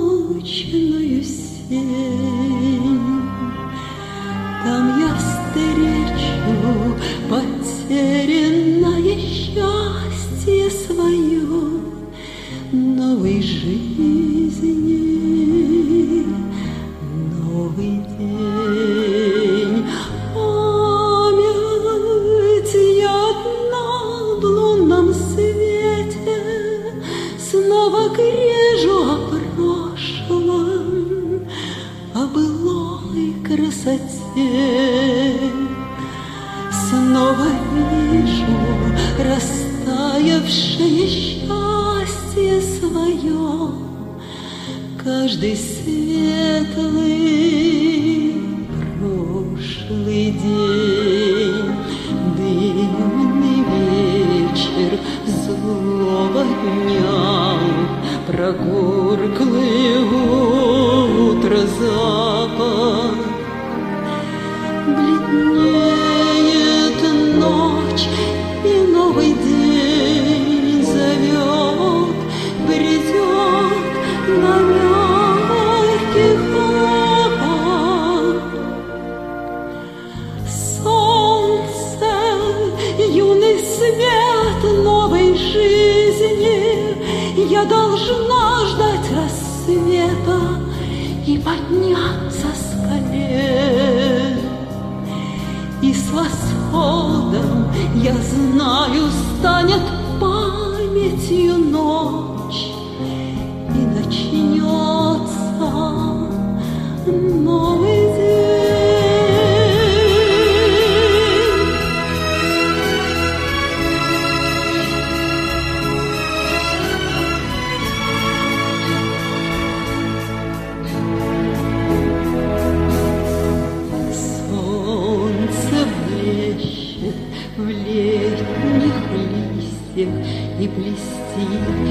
полночную сень. Там я встречу потерянное счастье свое новой жизни, новый день. Память я одна в лунном свете снова грежу о прошлом, о былой красоте. Снова вижу растаявшее счастье свое, каждый светлый прошлый день. Дымный вечер злого дня, прогорклый утро запах. Бледнеет ночь, и новый день зовет, придет на мягких лапах. Солнце, юный свет новой жизни, я должна ждать рассвета и подняться с колен. И с восходом, я знаю, станет памятью ночь, и начнется новый день. В летних листьях и блестит